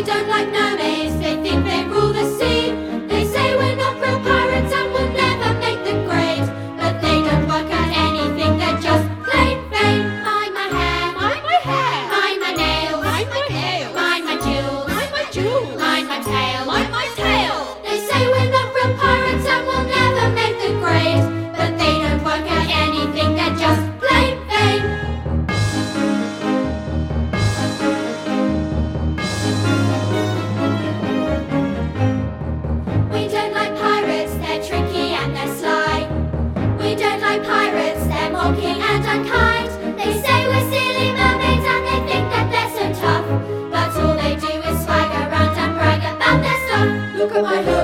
don't like mermaids, they think they rule the sea. They say we're not real pirates and we'll never make the grade. But they don't work out anything, they're just plain vain. Mind my hair, mind my hair. Mind my nails, mind my nails. Mind my jewels, mind my jewels. Mind my tail, mind my tail. They say we're not real pirates and we'll never make the grade. But they don't work out anything, they're just plain vain. We don't like pirates, they're tricky and they're sly. We don't like pirates, they're mocking and unkind. They say we're silly mermaids and they think that they're so tough. But all they do is swag around and brag about their stuff. Look at my hair.